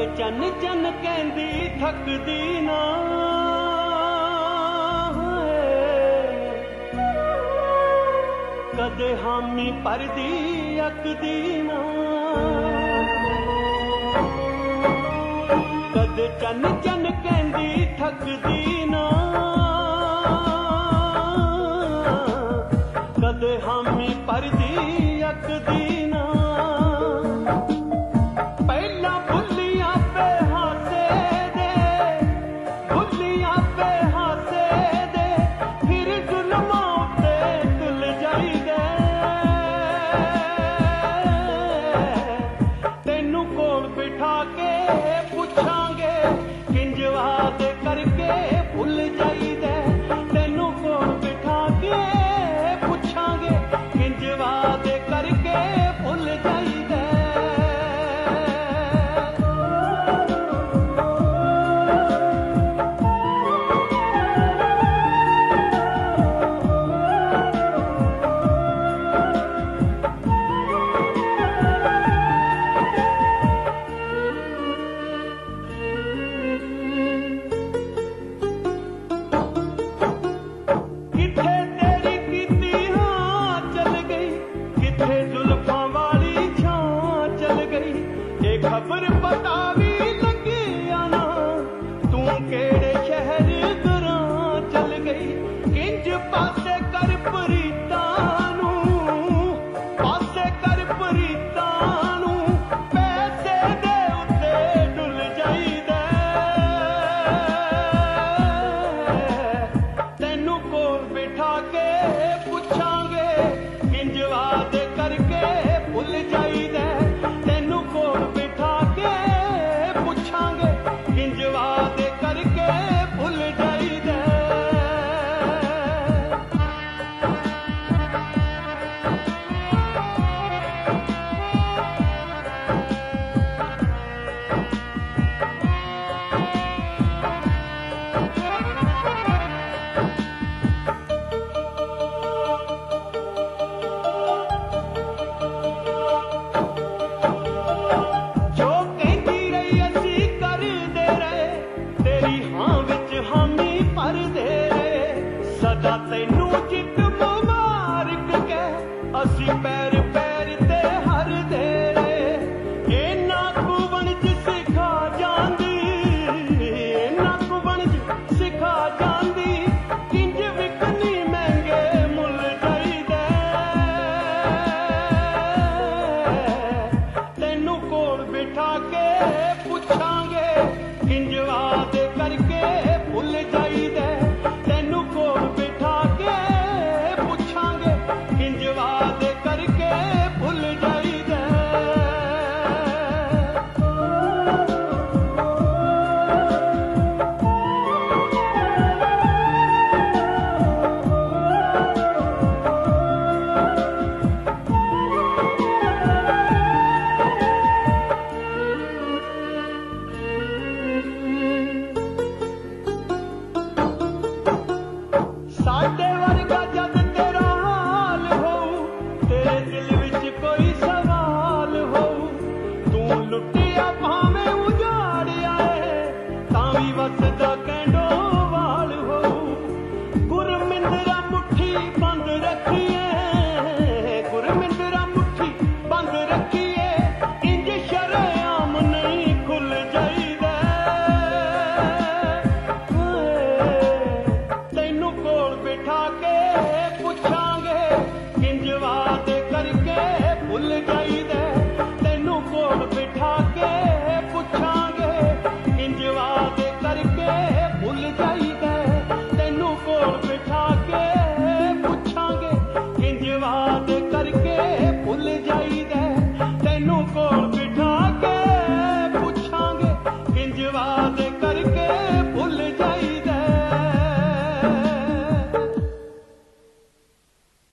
चन चन कहंदी थकदी ना कदे हामी भरदी अकदी ना कदे चन चन कहंदी थकदी ना कदे हामी भरदी अकदी ना बिठा के पुछांगे किंज वाद करके भुल जाईदे तेनू कोल बिठा के पुछांगे किंज वाद करके भुल जाईदे खबर पता भी लगी आना तू केड़े शहर घरां चल गई किंज पासे कर प्रीतां पासे कर प्रीतां पैसे दे उत्ते डुल जाईदे तैनू कोल बिठा के पुछांगे किंज वादे करके भुल जाईदे तैनू कोल करके भुल जाईदे जो कहती रही असी करदे रहे तेरी हां विच हामी भरदे रहे सदा तैनू चित मुबारक कह असी